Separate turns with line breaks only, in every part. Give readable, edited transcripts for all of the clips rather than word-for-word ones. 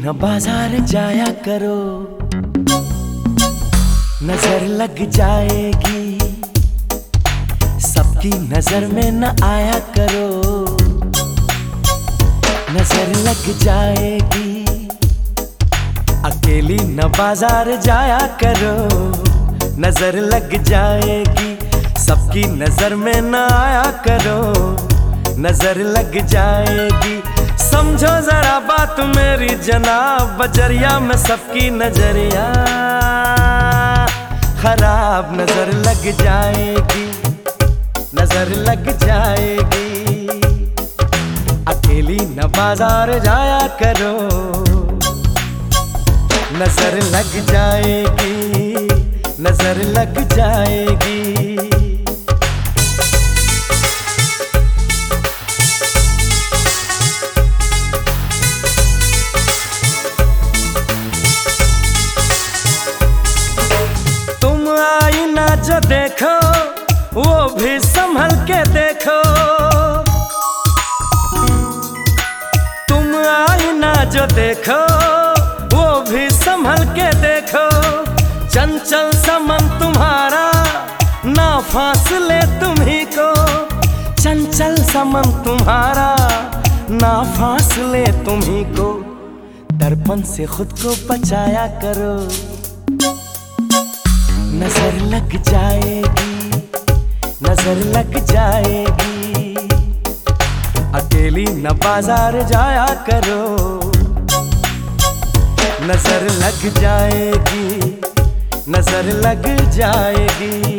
न बाजार जाया करो, नजर लग जाएगी। सबकी नजर में न आया करो, नजर लग जाएगी। अकेली न बाजार जाया करो, नजर लग जाएगी। सबकी नजर में न आया करो, नजर लग जाएगी। समझो जरा बात मेरी जनाब, बजरिया में सबकी नजरिया खराब। नजर लग जाएगी, नजर लग जाएगी। अकेली न बाजार जाया करो, नजर लग जाएगी, नजर लग जाएगी। जो देखो वो भी संभल के देखो, तुम आईना जो देखो वो भी संभल के देखो। चंचल समन तुम्हारा ना फासले तुम्ही को, चंचल समन तुम्हारा ना फासले तुम्ही को। दर्पण से खुद को बचाया करो, नजर लग जाएगी, नजर लग जाएगी। अकेली न बाजार जाया करो, नजर लग जाएगी, नजर लग जाएगी।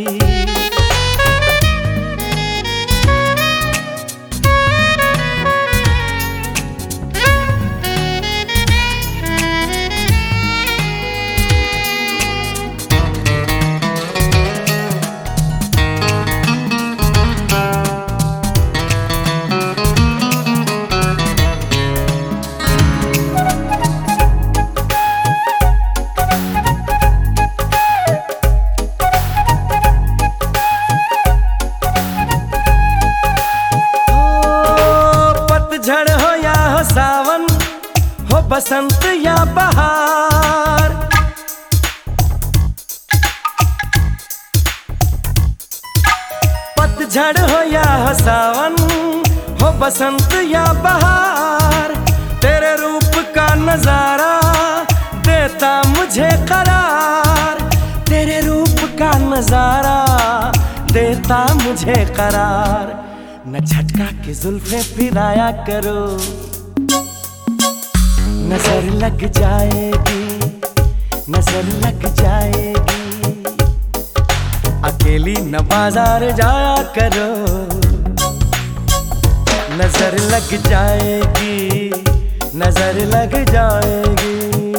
पतझड़ हो या हो सावन, हो बसंत या बहार, पतझड़ हो या हो सावन, हो बसंत या बहार। तेरे रूप का नजारा देता मुझे करार, तेरे रूप का नजारा देता मुझे करार। न झटका के जुल्फे फिराया करो, नजर लग जाएगी, नजर लग जाएगी। अकेली न बाजार जाया करो, नजर लग जाएगी, नजर लग जाएगी।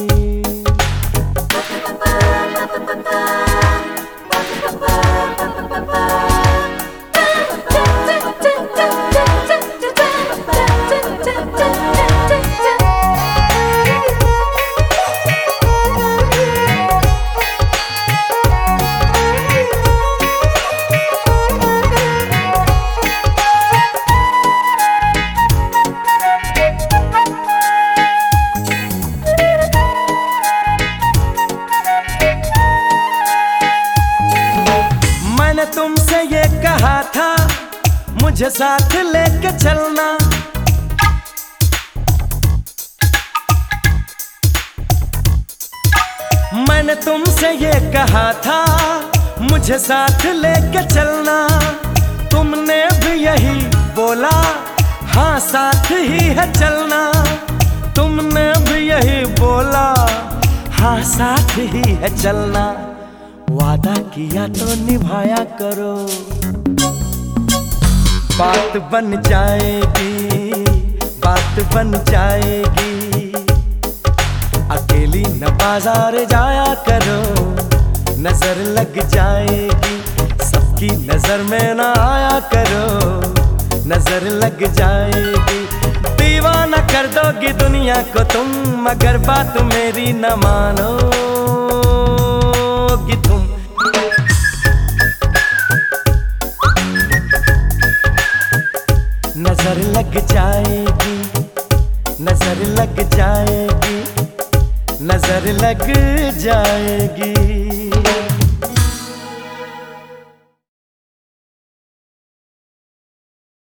मैंने तुमसे ये कहा था मुझे साथ लेके चलना, मैंने तुमसे ये कहा था मुझे साथ लेके चलना। तुमने भी यही बोला, हाँ साथ ही है चलना। तुमने भी यही बोला, हाँ साथ ही है चलना। वादा किया तो निभाया करो, बात बन जाएगी, बात बन जाएगी। अकेली न बाजार जाया करो, नजर लग जाएगी। सबकी नजर में न आया करो, नजर लग जाएगी। दीवाना कर दोगी दुनिया को तुम, मगर बात मेरी न मानोगी तुम। नजर लग जाएगी, नजर लग जाएगी। नजर लग जाएगी।